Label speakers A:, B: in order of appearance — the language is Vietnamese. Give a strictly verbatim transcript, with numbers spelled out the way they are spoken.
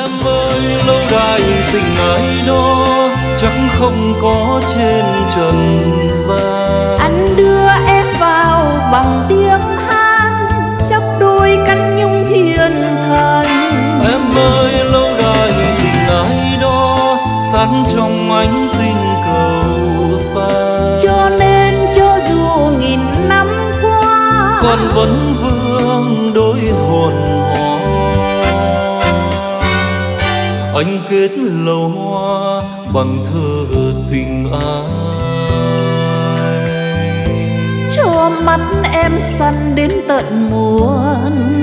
A: Em ơi lâu đài tình ái đó chẳng không có trên trần gian.
B: Anh đưa em vào bằng tiếng hát trong đôi cánh nhung thiên thần.
A: Em ơi lâu đài tình ái đó sáng trong ánh tinh cầu xa.
B: Cho nên cho dù nghìn năm qua
A: con vẫn vương đôi hồn hoa. Anh kết lầu hoa bằng thơ tình ai,
B: cho mắt em săn đến tận muôn